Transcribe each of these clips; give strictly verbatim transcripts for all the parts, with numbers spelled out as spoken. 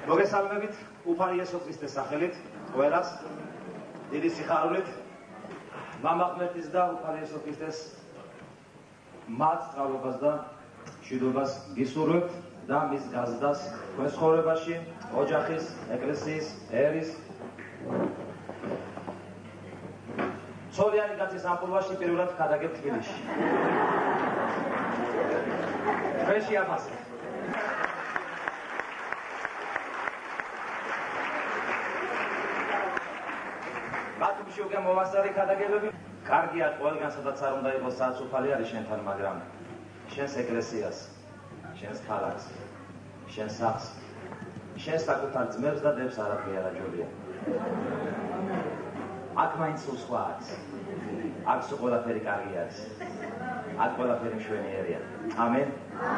მოგესალმებით უფალი იესო ქრისტეს სახელით ყველას დიდი სიხარულით მამა ღმერთის და უფალი იესო ქრისტეს მათ სწავლობას და მშვიდობას გისურვებთ და მის გაზრდას თქვენს ცხოვრებაში, ოჯახის, ეკლესიის, ერის ცოლიანი კაცის ამპულვაში პირველად გადაგებ თბილისში. ჩვენში აფასე. ბათუმში უკვე მოვასწარი გადაგებები. კარგია ყველგან სადაც არ უნდა იყოს სადაც უფალი არის შენთან, მაგრამ შენს ეკლესიას, შენს ქალაქს, შენს სახლს, შენს საკუთარ ძმებს და დებს არაფერი არ აჯობია. აქ მაინც სხვა არის. აქ სულ ყველაფერი კარგი არის. აქ ყველაფერი მშვენიერია. ამენ.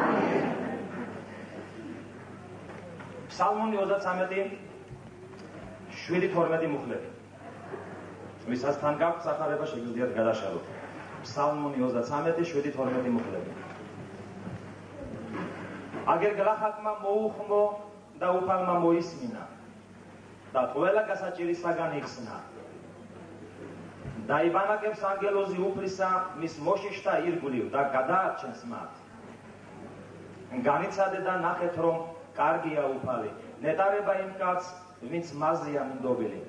ფსალმუნი ოცდათვრამეტი შვიდი თორმეტი მუხლები. ვისაც თან გაქვთ სახარება შეგიძლიათ გადაშალოთ. ფსალმუნი ოცდათვრამეტი შვიდი თორმეტი მუხლები. აგერ გლახაკმა მოუხმო და უფალმა მოისმინა და ყველა გასაჭირისაგან იხსნა. დაიბანაკებს ანგელოზი უფლისა მის მოშიშთა ირგვლივ და გადაარჩენს მათ. განიცადე და ნახეთ, რომ კარგია უფალი, ნეტარება იმ კაცს, ვინც მაზია მინდობილი.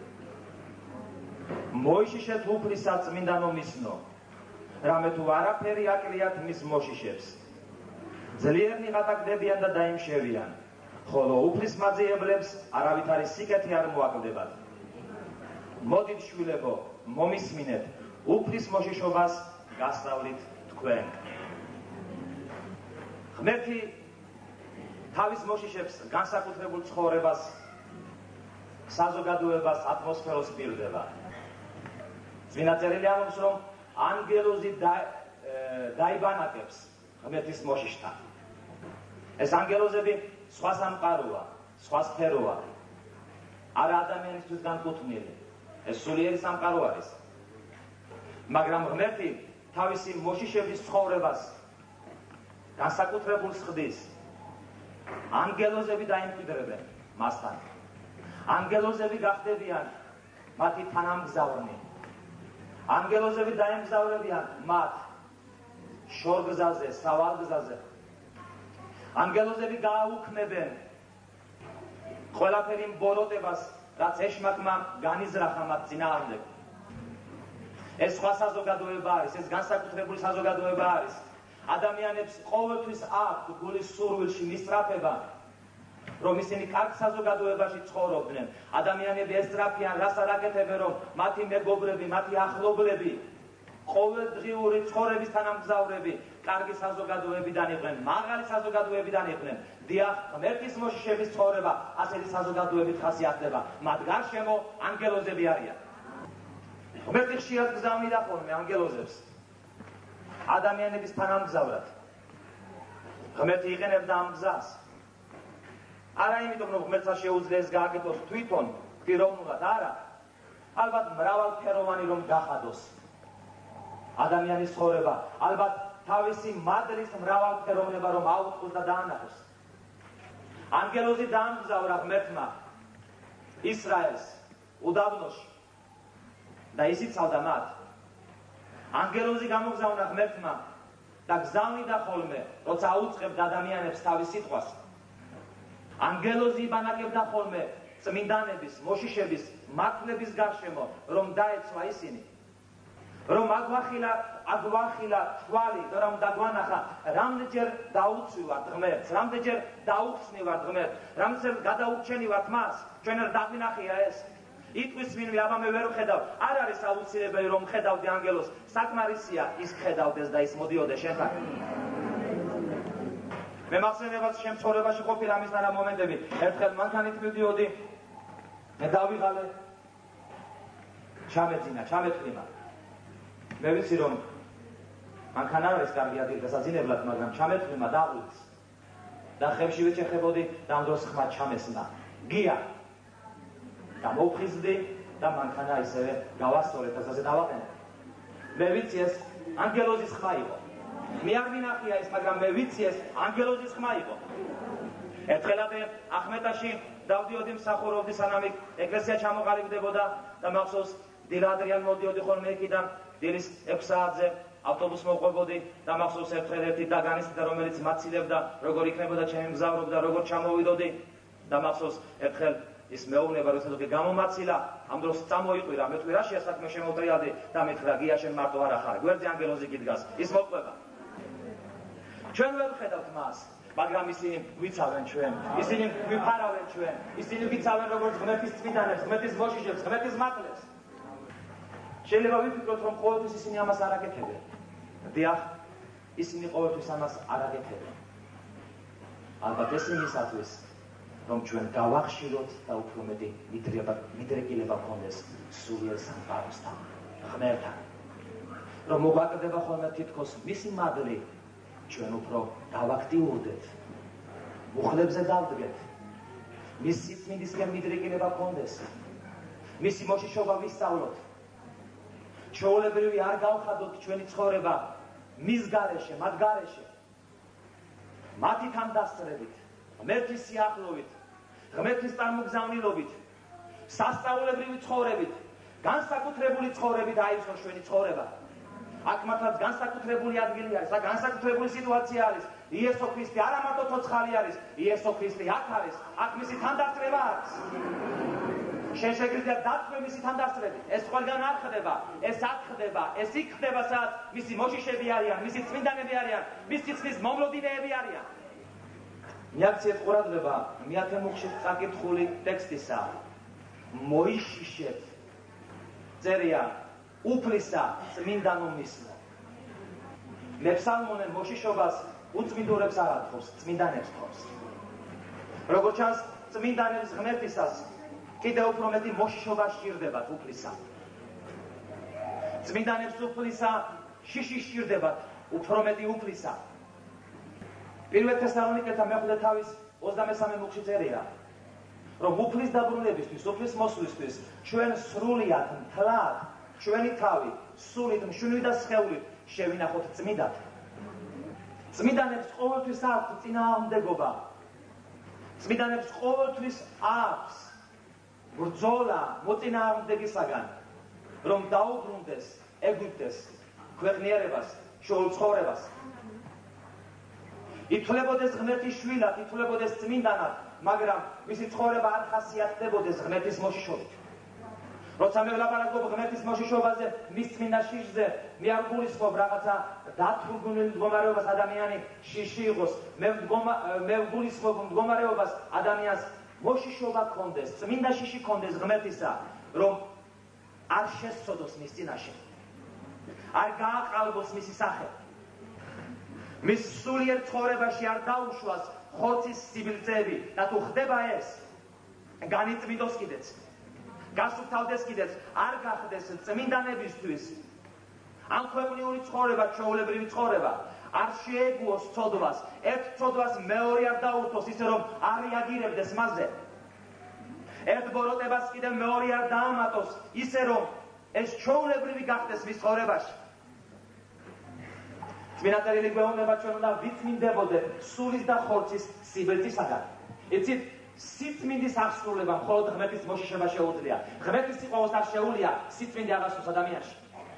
მოიშიშეთ უფლისა წმინდანო მისნო, რამე თუ არაფერი აკლიათ მის მოშიშებს. ძლიერნი ღატაკდებიან და დაიმშევიან, ხოლო უფლის მაძიებლებს არავითარი სიკეთე არ მოაკლდებათ. მოდით შვილებო, მომისმინეთ, უფლის მოშიშობას გასწავლით თქვენ. ღმერთი თავის მოშიშებს განსაკუთრებულ ცხოვრებას, საზოგადოებას, ატმოსფეროს პირდება. წმინდა წერილი ამბობს, რომ ანგელოზი დაიბანაკებს ღმერთის მოშიშთან. ეს ანგელოზები სხვა სამყაროა, სხვა სფეროა, არა ადამიანისთვის განკუთვნილი. ეს სულიერი სამყარო არის. მაგრამ ღმერთი თავისი მოშიშების ცხოვრებას განსაკუთრებულს ხდის. ანგელოზები დაიმკვიდრებენ მასთან. ანგელოზები გახდებიან მათი თანამგზავრნი. ანგელოზები დაემგზავრებიან მათ შორგზაზე, სავალგზაზე. ანგელოზები გააუქმებენ ყველაფერი მბოროტებას, რაც ეშმაკმა განიზრახა მათ წინააღმდეგ. ეს სხვა საზოგადოება არის, ეს განსაკუთრებული საზოგადოება არის. ადამიანებს ყოველთვის აქვთ გულის სურვილში მისწრაფება, რომ ისინი კარგ საზოგადოებაში ცხოვრობდნენ. ადამიანები ესწრაფიან, რას არ აკეთებენ, რომ მათი მეგობრები, მათი ახლობლები, ყოველდღიური ცხოვრების თანამგზავრები კარგი საზოგადოებიდან იყვნენ, მაღალი საზოგადოებიდან იყვნენ. დიახ, ღმერთის მოშიშების ცხოვრება ასეთი საზოგადოებით ხასიათდება. მათ გარშემო ანგელოზები არიან. ღმერთი ხშირად გზავნიდა ხოლმე ანგელოზებს ადამიანების თანამგზავრად. ღმერთი იყენებდა ამ გზას. არა იმიტომ, რომ ღმერთს არ შეუძლია ეს გააკეთოს თვითონ, პიროვნულად, არა. ალბათ მრავალფეროვანი რომ გახადოს ადამიანის ცხოვრება, ალბათ თავისი მადლის მრავალფეროვნება რომ აუწყოს და დაანახოს. ანგელოზი დაამგზავრა ღმერთმა ისრაელს უდაბნოში და ისიცავდა მათ. ანგელოზი გამოგზავნა ღმერთმა და გზავნიდა ხოლმე, როცა აუწყებდა ადამიანებს თავის სიტყვას. ანგელოზი იბანაკებდა ხოლმე წმინდანების, მოშიშების, მართლების გარშემო, რომ დაეცვა ისინი. რომ აგვახილა, აგვახილა თვალი და რომ დაგვანახა, რამდენჯერ დაუცვივართ ღმერთს, რამდენჯერ დაუხსნივართ ღმერთს, რამდენჯერ გადაურჩენივართ მას, ჩვენ არ დაგვინახია ეს. იტყვის ვინმე, აბა მე ვერ ვხედავ, არ არის აუცილებელი რომ ხედავდი ანგელოზს, საკმარისია ის ხედავდეს და ის მოდიოდეს შენთან. მე მახსენებაც ჩემ ცხოვრებაში ყოფილა ამის არა მომენტები. ერთხელ მანქანით მივდიოდი, მე დავიღალე, ჩამეძინა, ჩამეთვლიმა. მე ვიცი რომ მანქანა არ არის კარგი ადგილი დასაძინებლად, მაგრამ ჩამეთვლიმა დაღვიც და ხევში ვეჩეხებოდი და ამ დროს ხმა ჩამესნა. გია და მოვხიზდი და მანქანა ისევე გავასწორე და ასე დავაყენე. მე ვიცი ეს ანგელოზის ხმა იყო. მე არ მინახია ეს, მაგრამ მე ვიცი ეს ანგელოზის ხმა იყო. ერთხელადე ახმეტაში დავდიოდი მსახურობდი სანამ ეკლესია ჩამოყალიბდებოდა და მახსოვს დილადრიან მოდიოდი ხოლმე იქიდან დილის ექვს საათზე ავტობუსს მოყვებოდი და მახსოვს ერთხელ ერთი დაგანისტა რომელიც მაცილებდა როგორ იქნებოდა ჩემი მგზავრობა და როგორ ჩამოვიდოდი და მახსოვს ერთხელ ის მეუბნება როცა თქო გამომაცილა ამ დროს წამოიყვირა მე თქვი რა შეასაქმე შემოვტრიალდი და მეთხრა გია შენ მარტო არ ახარ გვერდზე ანგელოზი გიდგას ის მოყვება ჩვენ ვერ ხედავთ მას მაგრამ ისინი გვიცავენ ჩვენ ისინი გვიფარავენ ჩვენ ისინი გვიცავენ როგორც ღმერთის წმინდანებს ღმერთის მოშიშებს ღმერთის მართლებს შეიძლება ვიფიქროთ რომ ყოველთვის ისინი ამას არ აკეთებენ დიახ ისინი ყოველთვის ამას არ აკეთებენ ალბათ ეს იმისათვის რომ ჩვენ გავახშიროთ და უფრო მეტი მიდრეკილება გქონდეს სულიერ სამყაროსთან ღმერთთან რომ მოგვაკრდება ხოლმე თითქოს მისი მადლი ჩვენ უფრო გავაქტიურდეთ მუხლებზე დავდგეთ მის სიწმინდისკენ მიდრეკილება გქონდეს მისი მოშიშობა ვისწავლოთ ჩვეულებრივი არ გავხადოთ ჩვენი ცხოვრება მის გარეშე მათ გარეშე მათი თანდასწრებით ღმერთის სიახლოვით ღმერთის წარმოგზავნილობით სასწაულებრივი ცხოვრებით განსაკუთრებული ცხოვრებით აიწყოს ჩვენი ცხოვრება აქ მართლაც განსაკუთრებული ადგილი არის აქ განსაკუთრებული სიტუაცია არის იესო ქრისტე არა მარტო ცოცხალი არის იესო ქრისტე აქ არის აქ მისი თანდასწრება არის შენ შეგიძლია დათქვე მისი თანდასწრებით ეს ყველგან არ ხდება ეს აქ ხდება ეს იქ ხდება სადაც მისი მოშიშები არიან მისი წმინდანები არიან მისი ხსნის მომლოდინეები არიან მიაქციეთ ყურადღება მეათე მუხში წაკითხული ტექსტისა მოიშიშეთ წერია უფლისა წმინდანო მისმა მე ფსალმონე მოშიშობას უწმინდურებს არ ათხოვს წმინდანებს თხოვს როგორც ჩანს წმინდანებს ღმერთისას კიდევ უფრო მეტი მოშიშობა სჭირდებათ უფლისა წმინდანებს უფლისა შიში სჭირდებათ უფრო მეტი უფლისა პირველ თესალონიკელთა მეხუთე თავის ოცდამესამე მუხში წერია რომ უფლის დაბრუნებისთვის უფლის მოსვლისთვის ჩვენ სრულიად მთლად ჩვენი თავი სულით მშვენივრით და სხეულით შევინახოთ წმინდად წმინდანებს ყოველთვის აქვს წინააღმდეგობა წმინდანებს ყოველთვის აქვს ბრძოლა მოწინააღმდეგისაგან რომ დაუბრუნდეს ეგვიპტეს ქვეყნიერებას შოულ ცხოვრებას ითვლებოდეს ღმერთის შვილად ითვლებოდეს წმინდანად მაგრამ მისი ცხოვრება არ ხასიათდებოდეს ღმერთის მოშიშობით როცა მე ვლაპარაკობ ღმერთის მოშიშობაზე მის წმინდა შიშზე მე არ გულისხმობ რაღაცა დათრგუნულ მდგომარეობას ადამიანი შიში იყოს მე მე გულისხმობ მდგომარეობას ადამიანს მოშიშობა გქონდეს წმინდა შიში გქონდეს ღმერთისა რომ არ შესწოდოს მის წინაშე არ გააყალბოს მისი სახე მის სულიერ ცხოვრებაში არ დაუშვას ხორცის სიბილწეები და თუ ხდება ეს განიწმინდოს კიდეც გასუფთავდეს კიდეც არ გახდეს წმინდანებისთვის ამ ქვეყნიური ცხოვრება ჩვეულებრივი ცხოვრება არ შეეგუოს ცოდვას ერთ ცოდვას მეორე არ დაურთოს ისე რომ არ რეაგირებდეს მასზე ერთ ბოროტებას კიდევ მეორე არ დაამატოს ისე რომ ეს ჩვეულებრივი გახდეს მის ცხოვრებაში წმინდანები გვეუბნება ჩვენ უნდა ვიცმინდებოდეთ სულის და ხორცის სიბილწისაგან იცით სიწმინდის აღსრულება მხოლოდ ღმერთის მოშიშება შეუძლია ღმერთის სიყვარულს არ შეუძლია სიწმინდე აღასრულოს ადამიანში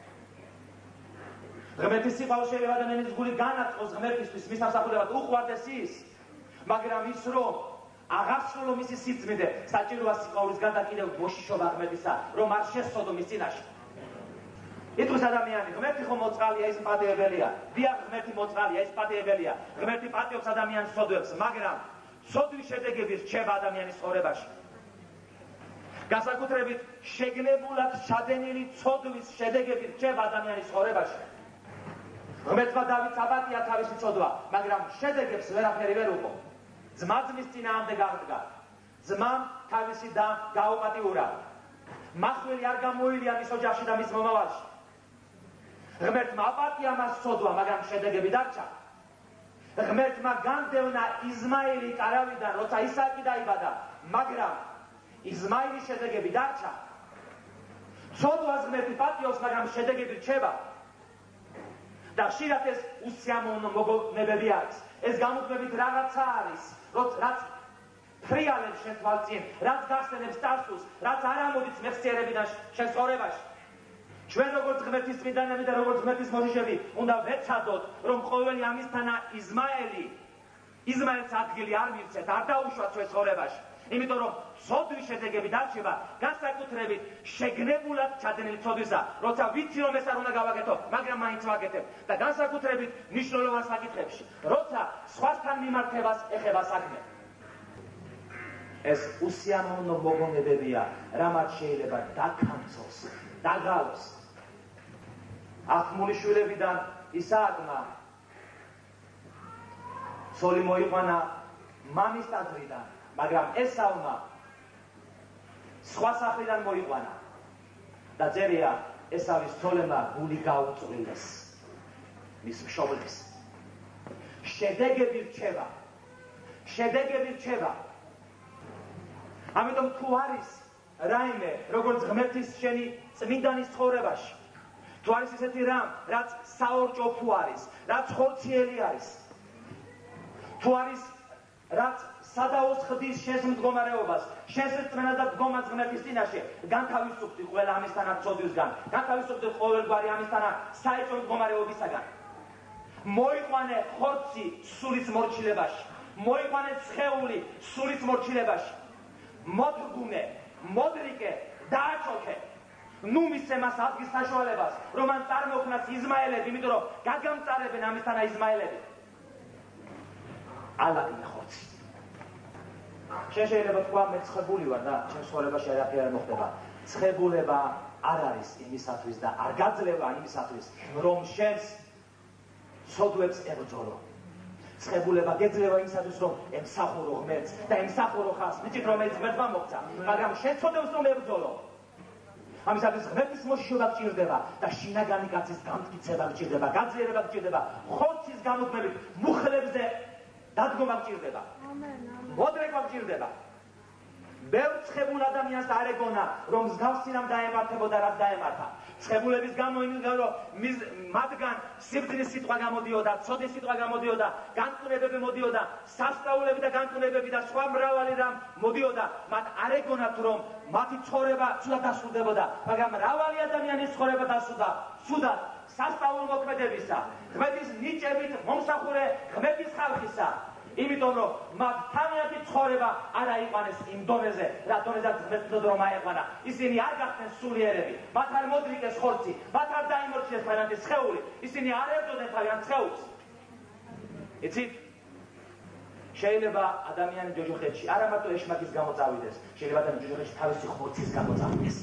ღმერთის სიყვარული შეიძლება ადამიანის გული განაწყოს ღმერთისთვის მის სამსახურებად უყვარდეს ის მაგრამ ის რომ აღასრულო მისი სიწმინდე საჭიროა სიყვარულის გარდა კიდევ მოშიშობა ღმერთისა რომ არ შესწოდო მის წინაშე იტყვის ადამიანი ღმერთი ხომ მოწყალია ის პატიებელია დიახ ღმერთი მოწყალია ის პატიებელია ღმერთი პატიობს ადამიანის ცოდვებს მაგრამ ცოდვის შედეგები რჩება ადამიანის ცხოვრებაში განსაკუთრებით შეგნებულად ჩადენილი ცოდვის შედეგები რჩება ადამიანის ცხოვრებაში ღმერთმა დავითს აპატია თავისი ცოდვა მაგრამ შედეგებს ვერაფერი ვერ უყო ძმა ძმის წინააღმდეგ აღდგა ძმამ თავისი და გაუპატიურა მახვილი არ გამოილია მის ოჯახში და მის მომავალში ღმერთმა აპატია მას ცოდვა მაგრამ შედეგები დარჩა ღმერთმა განდევნა იზმაილი კარავიდან როცა ისააკი დაიბადა მაგრამ იზმაილის შედეგები დარჩა ცოდვას ღმერთი პატიობს მაგრამ შედეგები რჩება და ხშირად ეს უსიამოვნო მოგონებები არის ეს გამოთვლებით რაღაცა არის რაც ფრიალებს შენ თვალწინ, რაც გახსენებს წარსულს, რაც არ ამოდის მეხსიერებიდან შენ ცხოვრებაში. ჩვენ როგორც ღმერთის წმინდანები და როგორც ღმერთის მოშიშები უნდა ვეცადოთ, რომ ყოველი ამისთანა იზმაელი, იზმაელს ადგილი არ მივცეთ, არ დაუშვათ ჩვენ ცხოვრებაში. იმიტომ რომ ცოდვის შედეგები დარჩება განსაკუთრებით შეგნებულად ჩადენილი ცოდვისა, როცა ვიცი რომ ეს არ უნდა გავაკეთო, მაგრამ მაინც ვაკეთებ და განსაკუთრებით მნიშვნელოვან საკითხებში, როცა სხვასთან მიმართებას ეხება საქმე. ეს უსიამოვნო მოგონებებია, რამაც შეიძლება დაქანცოს, დაღალოს. ახმული შვილებიდან ისააკმა ცოლი მოიყვანა მამის ტაძრიდან, მაგრამ ესავმა სხვა სახლიდან მოიყვანა და წერია ესავის ცოლებმა გული გაუწვრილეს მის მშობლებს. შედეგები რჩება, შედეგები რჩება. ამიტომ თუ არის რაიმე როგორც ღმერთის შენი წმინდანის ცხოვრებაში, თუ არის ისეთი რამ, რაც საორჭოფო არის, რაც ხორციელი არის, თუ არის რაც სადაოს ხდის შენს მდგომარეობას, შენს წმენას და მდგომას ღმერთის წინაშე, განთავისუფლდი ყველა ამისთანა ცოდვისგან, განთავისუფლდი ყოველგვარი ამისთანა საეჭვო მდგომარეობისაგან. მოიყვანე ხორცი სულის მორჩილებაში, მოიყვანე სხეული სულის მორჩილებაში. მოდგუნე, მოდრიკე, დააჩოქე. ნუ მისცე მას ადგის საშუალებას, რომ მან წარმოქმნას იზმაელები, იმიტომ რომ გაგამწარებენ ამისთანა იზმაელები. ალაგნე ხორცი. შენ შეიძლება თქვა მე ცხებული ვარ და ჩემს ცხოვრებაში არაფერი არ მოხდება. ცხებულება არ არის იმისათვის და არ გაძლევა იმისათვის, რომ შენს ცოდვებს ებრძოლო. ცხებულება გეძლევა იმისათვის, რომ ემსახურო ღმერთს და ემსახურო ხალხს, მიწით რომელიც ღმერთმა მოქცა, მაგრამ შენ ცოდვებს რომ ებრძოლო. ამისათვის ღმერთის მოშიშობა გჭირდება და შინაგანი კაცის გამტკიცება გჭირდება, გაძლიერება გჭირდება, ხორცის გამოქმნებით მუხლებზე დადგომა გჭირდება. მოდრეკვა გჭირდება. ბევრ ცხებულ ადამიანს არ ეგონა, რომ მსგავსი რამ დაემართებოდა, რაც დაემართა. ცხებულების გამო იმისგან, რომ მათგან სიბრძნის სიტყვა გამოდიოდა, ცოდის სიტყვა გამოდიოდა, განკურნებები მოდიოდა, სასწაულები და განკურნებები და სხვა მრავალი რამ მოდიოდა, მათ არ ეგონათ, რომ მათი ცხოვრება ცუდად დასრულდებოდა, მაგრამ მრავალი ადამიანის ცხოვრება დასრულდა ცუდად სასწაულ მოქმედებისა, ღმერთის ნიჭებით მომსახურე ღმერთის ხალხისა. იმიტომ რომ მათ თავიანთი ცხოვრება არ აიყვანეს იმ დონეზე, რა დონეზეც ღმერთს რომ აეყვანა. ისინი არ გახდნენ სულიერები, მათ არ მოდრიკეს ხორცი, მათ არ დაიმორჩილეს თავიანთი სხეული, ისინი არ ებრძოდნენ თავიანთ სხეულს. იცით? შეიძლება ადამიანი ჯოჯოხეთში არა მარტო ეშმაკის გამო წავიდეს, შეიძლება ადამიანი ჯოჯოხეთში თავისი ხორცის გამო წავიდეს.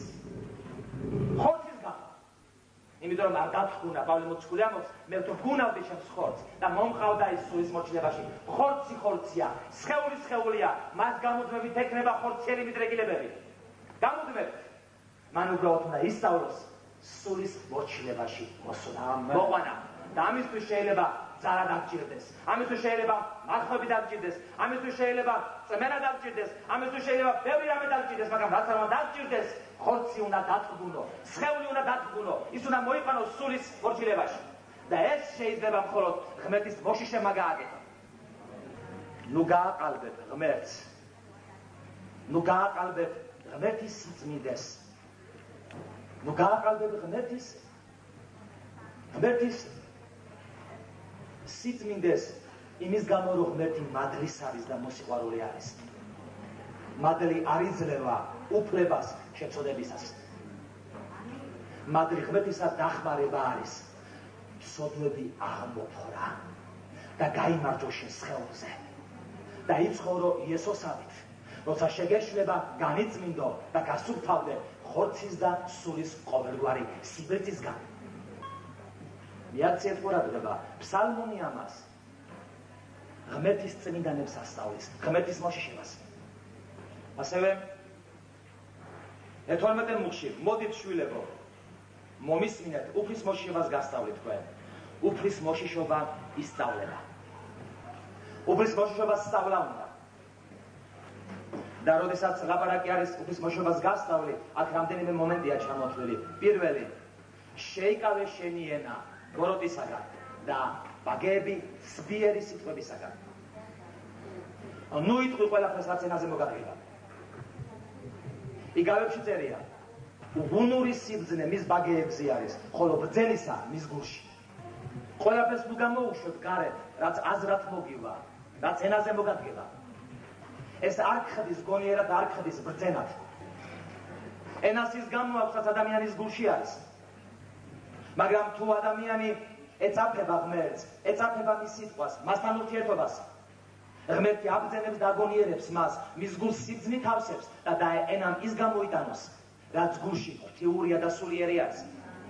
ხორცის გამო. იმიტომ რომ არ გაფრთხუნა, პავლე მოციქული ამბობს, მე თუ გუნავდი ჩემს ხორცს და მომყავდა ის სულის მორჩილებაში, ხორცი ხორცია, სხეული სხეულია, მას გამუდმებით ექნება ხორციელი მიდრეკილებები. გამუდმებით. მან უბრალოდ უნდა ისწავლოს სულის მორჩილებაში მოსვლა. მოყვანა. და ამისთვის შეიძლება ძალა დაგჭირდეს, ამისთვის შეიძლება მართლები დაგჭირდეს, ამისთვის შეიძლება წმენა დაგჭირდეს, ამისთვის შეიძლება ბევრი რამე დაგჭირდეს, მაგრამ რაც არ უნდა დაგჭირდეს, ხორცი უნდა დათრგუნო, სხეული უნდა დათრგუნო, ის უნდა მოიყვანოს სულის მორჩილებაში. და ეს შეიძლება მხოლოდ ღმერთის მოშიშებმა გააკეთა. ნუ გააყალბეთ ღმერთს, ნუ გააყალბეთ ღმერთის სიწმინდეს, ნუ გააყალბეთ ღმერთის ღმერთის სიწმინდეს იმის გამო, რომ ღმერთი მადლის არის და მოსიყვარული არის. მადლი არ იძლევა უფლებას შეცოდებისას. მადლი ღმერთისა დახმარება არის. ცოდვები აღმოფრა და გაიმარჯო შენ სხეულზე და იცხოვრო იესოსავით, როცა შეგეშლება განიწმინდო და გასუფთავდე ხორცის და სულის ყოველგვარი სიბრძისგან. მიაქციეთ ყურადღება, ფსალმონი ამას ღმერთის წმინდანებს ასწავლის, ღმერთის მოშიშებას. ასევე მეთორმეტე მუხში, მოდით შვილებო, მომისმინეთ, უფლის მოშიშებას გასწავლით თქვენ. უფლის მოშიშობა ისწავლება. უფლის მოშიშობას სწავლა უნდა. და როდესაც ლაპარაკი არის უფლის მოშიშობას გასწავლი, აქ რამდენიმე მომენტია ჩამოთვლილი. პირველი, შეიკავე შენი ენა გოროტისაგან და ბაგეები სბიერი სიტყვებისაგან. ნუ იტყვი ყველაფერს რაც ენაზე მოგადგება. იგავებში წერია უგუნური სიბძნე მის ბაგეებზე არის, ხოლო ბრძენისა მის გულში. ყველაფერს ნუ გამოუშვებ გარეთ, რაც აზრად მოგივა, რაც ენაზე მოგადგება. ეს არ ხდის გონიერად, არ ხდის ბრძენად. ენას ის გამოაქვს, რაც ადამიანის გულში არის. მაგრამ თუ ადამიანი ეწაფება ღმერთს, ეწაფება მის სიტყვას, მასთან ურთიერთობას, ღმერთი აბრძენებს და აგონიერებს მას, მის გულს სიბძნით ავსებს და ენამ ის გამოიტანოს, რაც გულში ღვთიურია და სულიერი არის.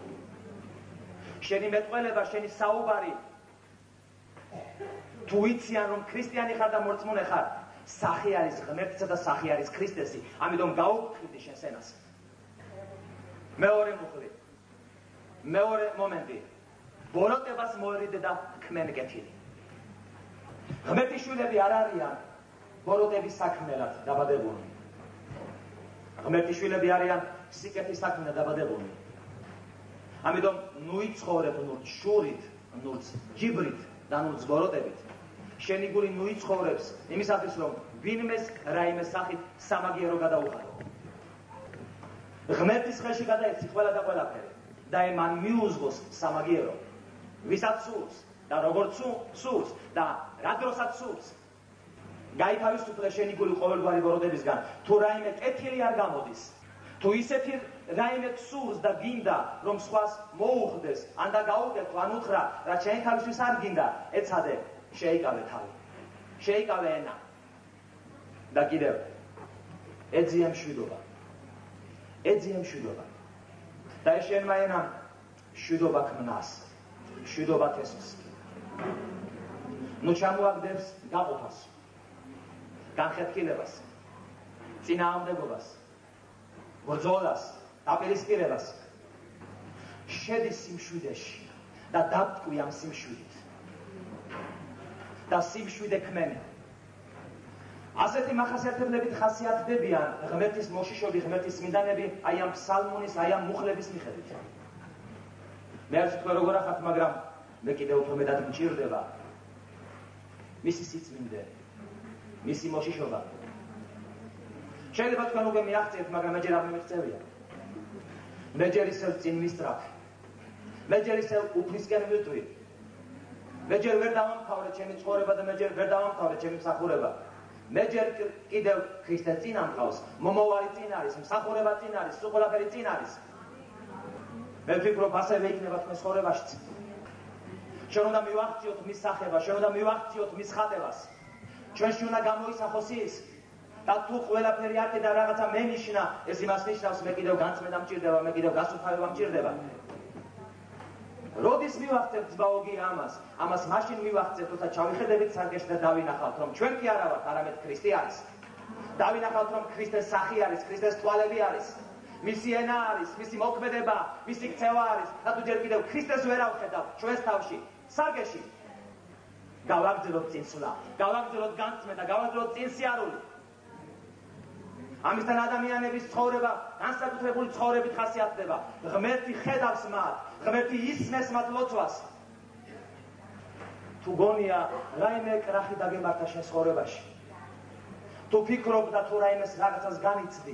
შენი მეტყველება, შენი საუბარი, თუ იციან რომ ქრისტიანი ხარ და მორწმუნე ხარ, სახე არის ღმერთისა და სახე არის ქრისტესი, ამიტომ გაუქმდი შენ სენას. მეორე მუხლი, მეორე მომენტი, ბოროტებას მოერიდე და ქმენ კეთილი. ღმერთის შვილები არ არიან ბოროტების საქმელად დაბადებული. ღმერთის შვილები არიან სიკეთის საქმელად დაბადებული. ამიტომ ნუ იცხოვრებ ნურც შურით, ნურც ჯიბრით და ნურც ბოროტებით. შენი გული ნუ იცხოვრებს იმისათვის რომ ვინმეს რაიმე სახით სამაგიერო გადაუხადო. ღმერთის ხელში გადაეცი ყველა და ყველაფერი და მან მიუძღოს სამაგიერო, ვისაც სურს და როგორც სურს და რა დროსაც სურს. გაითავისუფლე შენი გული ყოველგვარი ბოროტებისგან. თუ რაიმე კეთილი არ გამოდის, თუ ისეთი რაიმე სურს და გინდა რომ სხვას მოუხდეს, ან და გაუკეთო, ან უთხრა, რაც შენი თავისთვის არ გინდა, ეცადე, შეიკავე თავი, შეიკავე ენა. და კიდევ ეძია მშვიდობა, ეძია მშვიდობა. და ეს შენმა ენამ მშვიდობა ქმნას, მშვიდობა თესოს. ნუ ჩამოაგდებს გაყოფას, განხეთქილებას, წინააღმდეგობას, ბრძოლას, დაპირისპირებას. შედი სიმშვიდეში და დაბტყვი ამ სიმშვიდით. და სიმშვიდე ქმენი. ასეთი მახასიათებლებით ხასიათდებიან ღმერთის მოშიშოები, ღმერთის წმინდანები აი ამ ფსალმუნის, აი ამ მუხლების მიხედვით. მე არ ვთქვი როგორ ახათ, მაგრამ მე კიდევ უფრო მეტად მჭირდება მისი სიწმინდე, მისი მოშიშობა. შეიძლება თქვენ უკვე მიაღწიეთ, მაგრამ მე ჯერ არ მიმიღწევია. მე ჯერ ისევ წინ მისწრაფ, მე ჯერ ისევ უფლისკენ ვიტყვი. მე ჯერ ვერ დავამთავრე ჩემი ცხოვრება და მე ჯერ ვერ დავამთავრე ჩემი მსახურება. მე ჯერ კიდევ ქრისტეს წინ ამყავს, მომავალი წინ არის, მსახურება წინ არის, სულ ყველაფერი წინ არის. მე ვფიქრობ, ასევე იქნება თქვენ ცხოვრებაშიც. ჩვენ უნდა მივახციოთ მის სახება, ჩვენ უნდა მივახციოთ მის ხატებას. ჩვენში უნდა გამოისახოს ის და თუ ყველაფერი არ კიდე რაღაცა მენიშნა, ეს იმას ნიშნავს, მე კიდევ განცმედა მჭირდება, მე კიდევ გასუფთავება მჭირდება. როდის მივახცევთ ძმაოგი ამას? ამას მაშინ მივახცევთ, როცა ჩავიხედებით სარგეში და დავინახავთ, რომ ჩვენ კი არა ვართ, არამედ ქრისტე არის. დავინახავთ, რომ ქრისტეს სახი არის, ქრისტეს თვალები არის, მისი ენა არის, მისი მოქმედება, მისი ქცევა არის. და თუ ჯერ კიდევ ქრისტეს ვერ ავხედავ ჩვენს თავში, სარგეში, გავაგრძელოთ წინსვლა, გავაგრძელოთ განცმედა, გავაგრძელოთ წინსიარული. ამისთან ადამიანების ცხოვრება განსაკუთრებული ცხოვრებით ხასიათდება. ღმერთი ხედავს მათ, ღმერთი ისმეს მათ ლოცვას. თუ გონია რაიმე კრახი დაგემართა შენ ცხოვრებაში, თუ ფიქრობ და თუ რაიმეს რაღაცას განიცდი,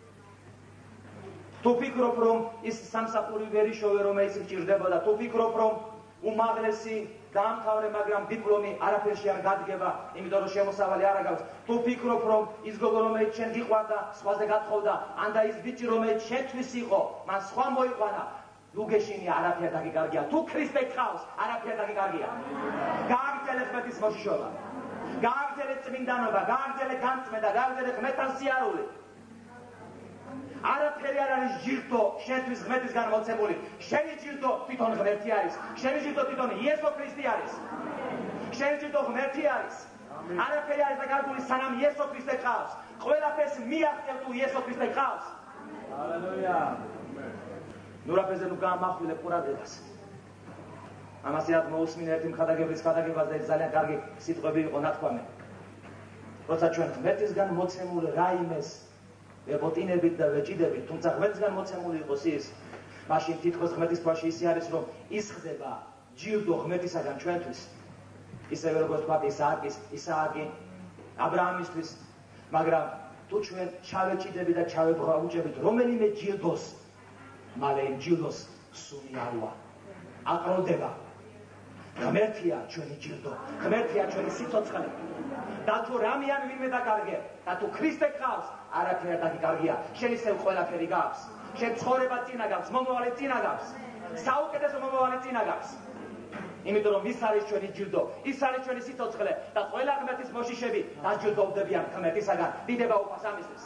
თუ ფიქრობ რომ ის სამსახური ვერ იშოვე, რომელიც გჭირდებოდა, თუ ფიქრობ რომ უმაღლესი დაამთავრე, მაგრამ დიპლომი არაფერში არ გადგება, იმიტომ რომ შემოსავალი არ აგავს. თუ ფიქრობ რომ ის გოგო რომელიც შენ გიყვარდა, სხვაზე გათხოვდა, ან და ის ბიჭი რომელიც შენთვის იყო, მან სხვა მოიყვანა, ლუგეშინი არაფერ დაგიგარგია. თუ ქრისტე გყავს, არაფერ დაგიგარგია. გააგრძელე ღმერთის მოშიშობა, გააგრძელე წმინდანობა, გააგრძელე განცმედა, გააგრძელე ღმერთთან სიარული. არაფერი არ არის ჯილდო შენთვის ღმერთისგან მოცემული. შენი ჯილდო თვითონ ღმერთი არის, შენი ჯილდო თვითონ იესო ქრისტე არის, შენი ჯილდო ღმერთი არის. არაფერი არის დაგარგული სანამ იესო ქრისტე გყავს. ყველაფერს მიაღწევ თუ იესო ქრისტე გყავს. ჰალელუია. ნურაფეზე ნუ გამახვილე ყურადღებას. ამას ერთ მოусმინე ერთი მხადაგებლის ხადაგებას და ძალიან კარგი სიტყვები იყო ნათქვამი. როცა ჩვენ ღმერთისგან მოცემული რაიმეს ვეპოტინებით და ვეჭიდებით, თუმცა ღმერთისგან მოცემული იყოს ის, მაშინ თითქოს ღმერთის თვალში ისე არის, რომ ის ხდება ჯილდო ღმერთისაგან ჩვენთვის. ისევე როგორც თქვა ისააკის, ისააკი აბრაამისთვის, მაგრამ თუ ჩვენ ჩავეჭიდები და ჩავებრაუჭებით რომელიმე ჯილდოს, მალე იმ ჯილდოს სული არვა, აყროლდება. ღმერთია ჩვენი ჯილდო, ღმერთია ჩვენი სიცოცხლე. და თუ რამე ან ვინმე დაკარგე, და თუ ქრისტე გყავს, არაფერი არ დაგიკარგია. შენ ისევ ყველაფერი გაქვს. შენ ცხოვრება წინა გაქვს, მომავალი წინა გაქვს. საუკეთესო მომავალი წინა გაქვს. იმიტომ რომ ის არის ჩვენი ჯილდო, ის არის ჩვენი სიცოცხლე და ყველა ღმერთის მოშიშები დაჯილდოვდებიან ღმერთისაგან. დიდება უფას ამისთვის.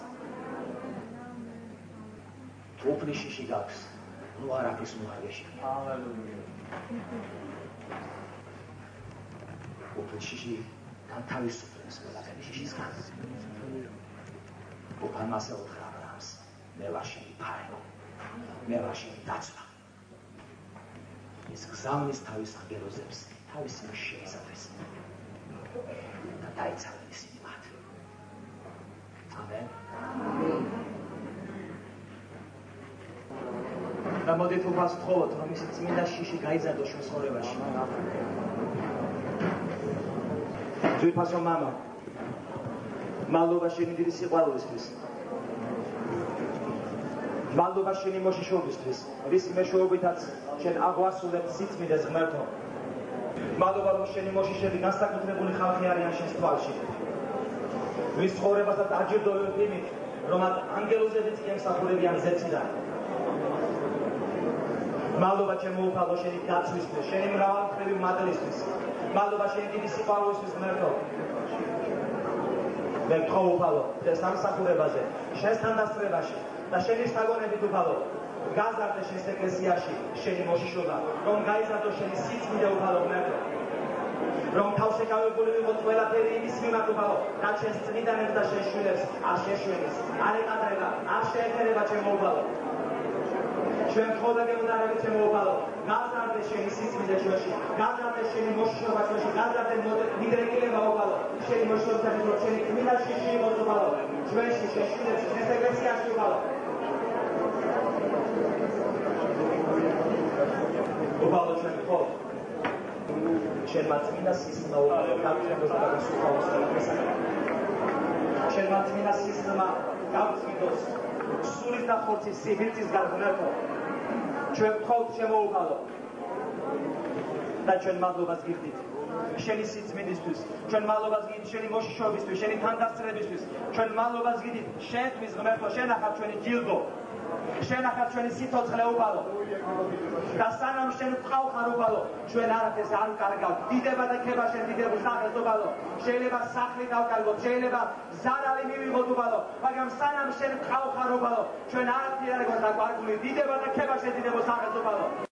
თუ უფლის შიში გაქვს, ნუ არაფრის მოარგეში. ჰალელუია. უფლის შიში განთავისუფლებს ყველაფერი შიშისგან. უფალმა ასე უთხრა აბრაამს, მე ვარ შენი ფარგლო, მე ვარ შენი დაცვა. ის გზავნის თავის ანგელოზებს, თავის შეისათვის და დაიცავენ ისინი მათ. ამენ. და მოდით უფალს ვთხოვოთ, რომ ის წმინდა შიში გაიზარდოს ჩვენ ცხოვრებაში. ძვირფასო მამა, მადლობა შენი დიდი სიყვარულისთვის. მადლობა შენი მოშიშობისთვის, რის მეშვეობითაც შენ აღვასრულებ სიწმინდეს ღმერთო. მადლობა რომ შენი მოშიშები განსაკუთრებული ხალხი არიან შენს თვალში. ვის ცხოვრებასაც აჯილდოვებ იმით, რომ მათ ანგელოზებიც კი ემსახურებიან ზეციდან. მადლობა ჩემო უფალო შენი დაცვისთვის, შენი მრავალმხრივი მადლისთვის. მადლობა შენი დიდი სიყვარულისთვის ღმერთო. მე გთხოვ უფალო, ეს სამსახურებაზე, შენთან დასწრებაში და შენი საგონებით უფალო, გაზარდე შენს ეკლესიაში შენი მოშიშობა, რომ გაიზარდოს შენი სიწმინდე უფალო ღმერთო. რომ თავშეკავებული ვიყოთ ყველაფერი იმის მიმართ უფალო, რაც შენს წმინდანებს და შენს შვილებს არ შეშველის, არ ეკადრება, არ შეეფერება ჩემო უფალო. ჩვენ ხოდა გემოდარებით ჩემო უფალო, გაზარდე შენი სიწმინდე ჩვენში, გაზარდე შენი მოშიშობა ჩვენში, გაზარდე მიდრეკილება უფალო, შენი მოშიშობისათვის რომ შენი წმინდა შიში იყოს უფალო, ჩვენში, შენს შვილებში, შენს ეკლესიაში უფალო. უფალო ჩვენ გთხოვთ, შენმა წმინდა სისხლმა უფალო, გაგწევოს და გასუფთავოს ყველაფერსაგან. შენმა წმინდა სისხლმა გავწმინდოს სულის და ხორცის სიბირწისგან ღმერთო. ჩვენ გთხოვთ ჩემო უფალო და ჩვენ მადლობას გიხდით შენი სიწმინდისთვის, ჩვენ მადლობას გიხდით შენი მოშიშობისთვის, შენი თანდასწრებისთვის, ჩვენ მადლობას გიხდით შენთვის ღმერთო, შენ ახარ ჩვენი ჯილდო, შენ ახარ ჩვენი სიცოცხლე უფალო. და სანამ შენ ვყავხარ უფალო, ჩვენ არაფერს არ ვკარგავთ. დიდება და ქება შენ დიდებულ სახელს უფალო. შეიძლება სახლი დავკარგოთ, შეიძლება ზარალი მივიღოთ უფალო, მაგრამ სანამ შენ ვყავხარ უფალო, ჩვენ არაფერი არ გვაქვს დაგვარგული. დიდება და ქება შენ დიდებულ სახელს უფალო.